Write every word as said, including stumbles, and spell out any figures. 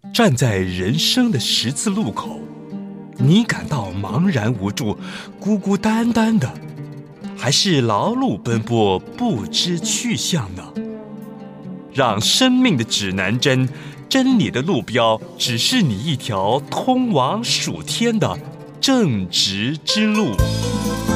站在人生的十字路口，你感到茫然无助、孤孤单单的，还是劳碌奔波不知去向呢？让生命的指南针、真理的路标，指示你一条通往属天的正直之路。